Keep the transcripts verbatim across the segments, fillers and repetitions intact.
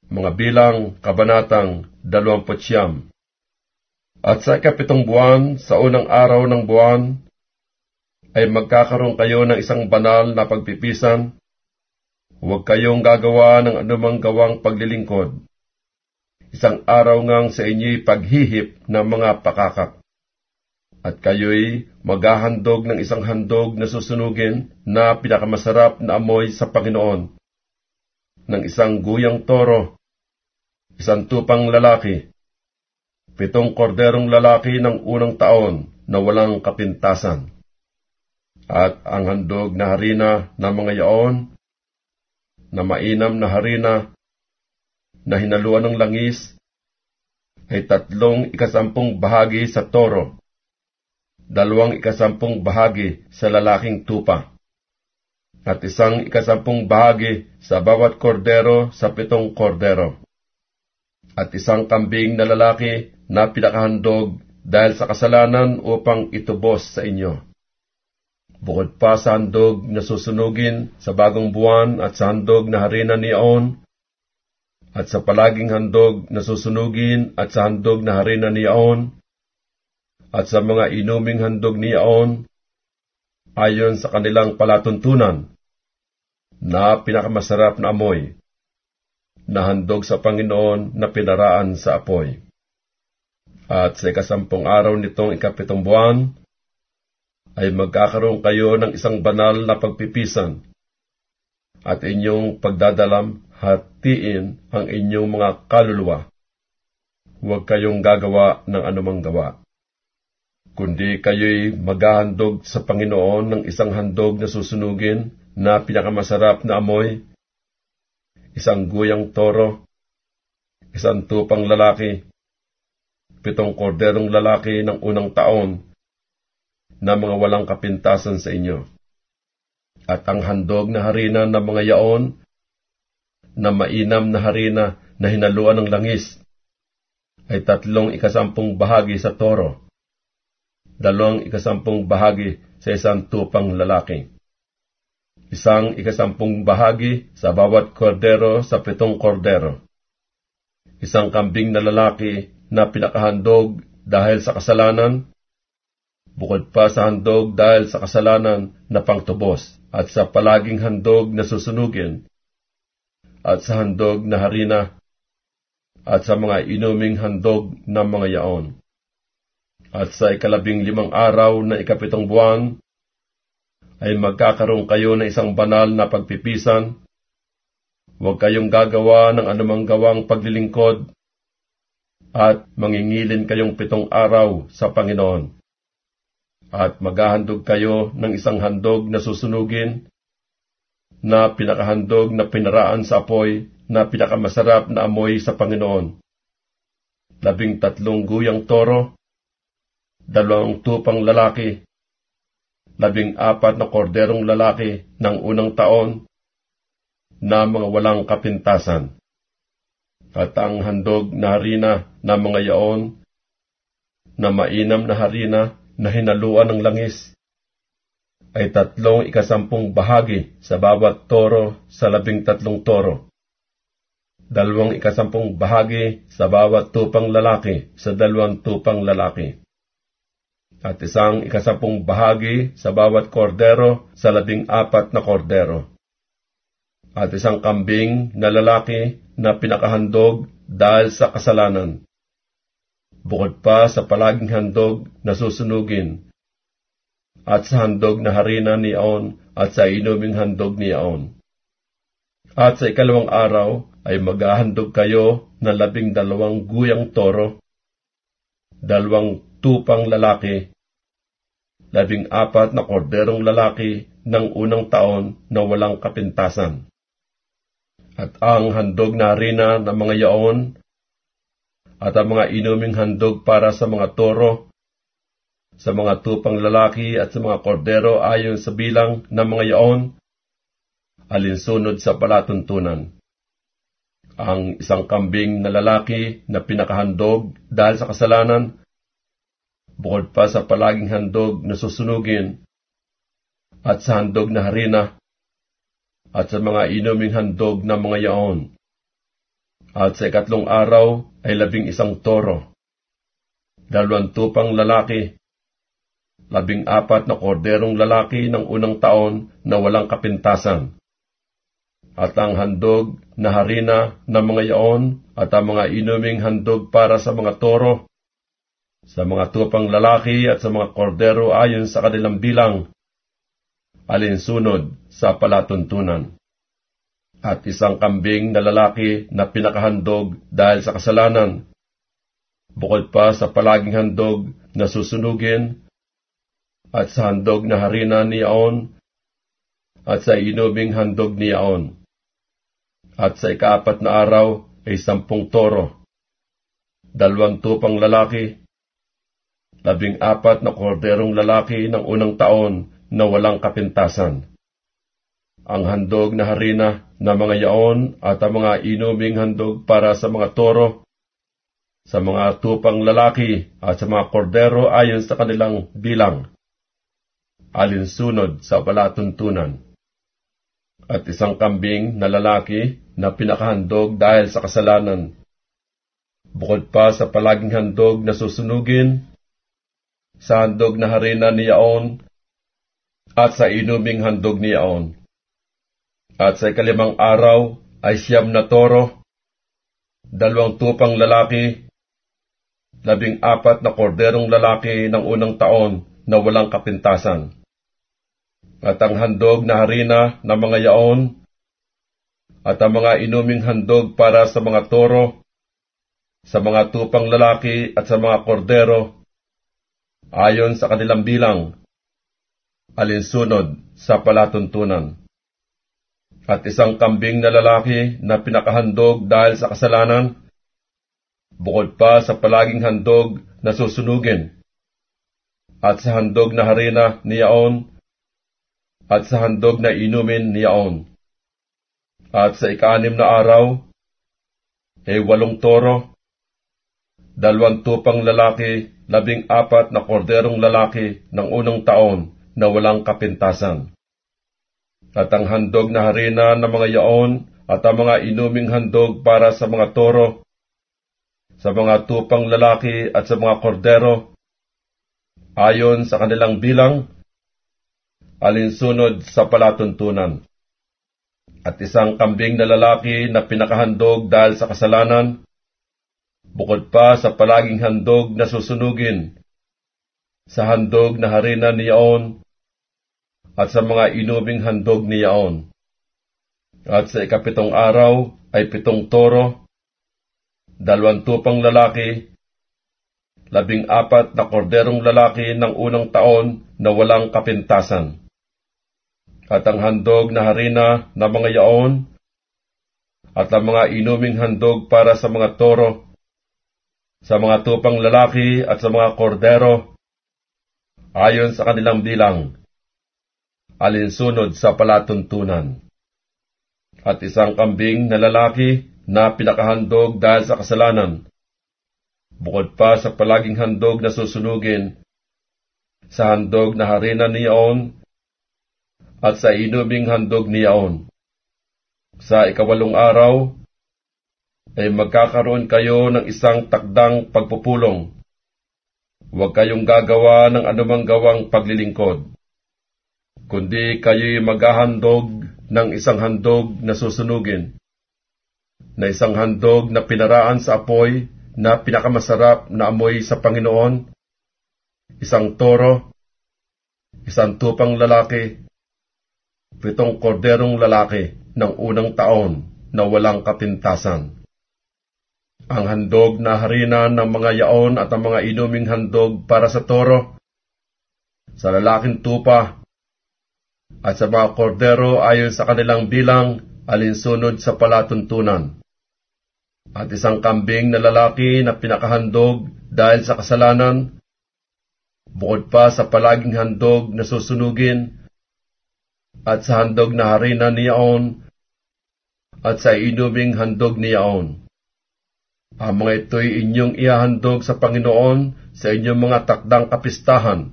Mga Bilang, Kabanatang dalawampu't siyam. At sa ikapitong buwan, sa unang araw ng buwan, ay magkakaroon kayo ng isang banal na pagpipisan. Huwag kayong gagawa ng anumang gawang paglilingkod. Isang araw ngang sa inyo'y paghihip ng mga pakakak. At kayo'y maghahandog ng isang handog na susunugin na pinakamasarap na amoy sa Panginoon, ng isang guyang toro, isang tupang lalaki, pitong korderong lalaki ng unang taon na walang kapintasan. At ang handog na harina ng mga yaon, na mainam na harina, na hinaluan ng langis, ay tatlong ikasampung bahagi sa toro, dalawang ikasampung bahagi sa lalaking tupa, at isang ikasampung bahagi sa bawat kordero sa pitong kordero, at isang kambing na lalaki na pinakahandog dahil sa kasalanan upang itubos sa inyo. Bukod pa sa handog na susunugin sa bagong buwan at sa handog na harina ni Aon, at sa palaging handog na susunugin at sa handog na harina ni Aon, at sa mga inuming handog ni Aon, ayon sa kanilang palatuntunan, na pinakamasarap na amoy, na handog sa Panginoon na pinaraan sa apoy. At sa ikasampung araw nitong ikapitong buwan, ay magkakaroon kayo ng isang banal na pagpipisan, at inyong pagdadalam hatiin ang inyong mga kaluluwa. Huwag kayong gagawa ng anumang gawa, kundi kayo'y maghahandog sa Panginoon ng isang handog na susunugin na pinakamasarap na amoy, isang guyang toro, isang tupang lalaki, pitong korderong lalaki ng unang taon na mga walang kapintasan sa inyo. At ang handog na harina ng mga yaon, na mainam na harina na hinaluan ng langis, ay tatlong ikasampung bahagi sa toro, dalawang ikasampung bahagi sa isang tupang lalaki, isang ikasampung bahagi sa bawat kordero sa pitong kordero, isang kambing na lalaki na pinakahandog dahil sa kasalanan, bukod pa sa handog dahil sa kasalanan na pangtubos, at sa palaging handog na susunugin, at sa handog na harina, at sa mga inuming handog ng mga yaon. At sa ikalabing limang araw na ikapitong buwan, ay magkakaroon kayo ng isang banal na pagpipisan. Huwag kayong gagawa ng anumang gawang paglilingkod, at mangingilin kayong pitong araw sa Panginoon. At maghahandog kayo ng isang handog na susunugin, na pinakahandog na pinaraan sa apoy, na pinakamasarap na amoy sa Panginoon. Labing tatlong guyang toro, dalawang tupang lalaki, labing apat na korderong lalaki ng unang taon, na mga walang kapintasan. At ang handog na harina ng mga yaon, na mainam na harina na hinaluan ng langis, ay tatlong ikasampung bahagi sa bawat toro sa labing tatlong toro, dalawang ikasampung bahagi sa bawat tupang lalaki sa dalawang tupang lalaki, at isang ikasampung bahagi sa bawat kordero sa labing apat na kordero, at isang kambing na lalaki na pinakahandog dahil sa kasalanan, bukod pa sa palaging handog na susunugin, at sa handog na harina ni Aon, at sa inuming handog ni Aon. At sa ikalawang araw ay maghahandog kayo ng labing dalawang guyang toro, dalawang tupang lalaki, labing apat na korderong lalaki ng unang taon na walang kapintasan. At ang handog na harina ng mga yaon, at ang mga inuming handog para sa mga toro, sa mga tupang lalaki at sa mga kordero ayon sa bilang ng mga yaon, alinsunod sa palatuntunan. Ang isang kambing na lalaki na pinakahandog dahil sa kasalanan, bukod pa sa palaging handog na susunugin, at sa handog na harina, at sa mga inuming handog ng mga yaon. At sa ikatlong araw ay labing isang toro, dalawang tupang lalaki, labing apat na korderong lalaki ng unang taon na walang kapintasan, at ang handog na harina ng mga yaon at ang mga inuming handog para sa mga toro, sa mga tupang lalaki at sa mga kordero ayon sa kanilang bilang, alinsunod sa palatuntunan. At isang kambing na lalaki na pinakahandog dahil sa kasalanan, bukod pa sa palaging handog na susunugin, at sa handog na harina ni Yaon, at sa inuming handog ni Yaon. At sa ikaapat na araw ay sampung toro, dalawang tupang lalaki, labing apat na korderong lalaki ng unang taon na walang kapintasan. Ang handog na harina na mga yaon at ang mga inuming handog para sa mga toro, sa mga tupang lalaki at sa mga kordero ayon sa kanilang bilang, alinsunod sa palatuntunan. At isang kambing na lalaki na pinakahandog dahil sa kasalanan, bukod pa sa palaging handog na susunugin, sa handog na harina ni Yaon, at sa inuming handog ni Yaon. At sa ikalimang araw ay siyam na toro, dalawang tupang lalaki, labing apat na korderong lalaki ng unang taon na walang kapintasan. At ang handog na harina ng mga yaon, at ang mga inuming handog para sa mga toro, sa mga tupang lalaki at sa mga kordero, ayon sa kanilang bilang, alinsunod sa palatuntunan. At isang kambing na lalaki na pinakahandog dahil sa kasalanan, bukod pa sa palaging handog na susunugin, at sa handog na harina ni Yaon, at sa handog na inumin ni Yaon. At sa ika-anim na araw, ay walong toro, dalawang tupang lalaki, labing apat na korderong lalaki ng unang taon na walang kapintasan. At ang handog na harina ng mga yaon at ang mga inuming handog para sa mga toro, sa mga tupang lalaki at sa mga kordero, ayon sa kanilang bilang, alinsunod sa palatuntunan. At isang kambing na lalaki na pinakahandog dahil sa kasalanan, bukod pa sa palaging handog na susunugin, sa handog na harina ni Yaon, at sa mga inuming handog ni Yaon. At sa ikapitong araw ay pitong toro, dalawang tupang lalaki, labing apat na korderong lalaki ng unang taon na walang kapintasan. At ang handog na harina ng mga yaon, at ang mga inuming handog para sa mga toro, sa mga tupang lalaki at sa mga kordero, ayon sa kanilang bilang, alinsunod sa palatuntunan. At isang kambing na lalaki na pinakahandog dahil sa kasalanan, bukod pa sa palaging handog na susunugin, sa handog na harina ni Yaon, at sa inuming handog ni Yaon. Sa ikawalong araw, ay magkakaroon kayo ng isang takdang pagpupulong. Huwag kayong gagawa ng anumang gawang paglilingkod, kundi kayo'y maghahandog ng isang handog na susunugin, na isang handog na pinaraan sa apoy na pinakamasarap na amoy sa Panginoon, isang toro, isang tupang lalaki, pitong korderong lalaki ng unang taon na walang kapintasan. Ang handog na harina ng mga yaon at ang mga inuming handog para sa toro, sa lalaking tupa, at sa mga kordero ayon sa kanilang bilang, alinsunod sa palatuntunan. At isang kambing na lalaki na pinakahandog dahil sa kasalanan, bukod pa sa palaging handog na susunugin, at sa handog na harina ni Yaon, at sa inuming handog ni Yaon. Ang mga ito'y inyong ihahandog sa Panginoon sa inyong mga takdang kapistahan,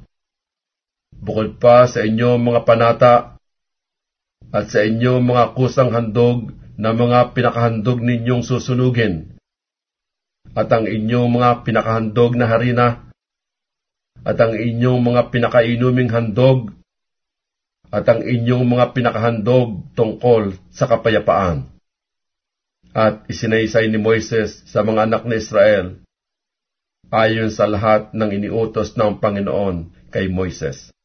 bukod pa sa inyong mga panata, at sa inyong mga kusang handog na mga pinakahandog ninyong susunugin, at ang inyong mga pinakahandog na harina, at ang inyong mga pinakainuming handog, at ang inyong mga pinakahandog tungkol sa kapayapaan. At isinaysay ni Moises sa mga anak ni Israel, ayon sa lahat ng iniutos ng Panginoon kay Moises.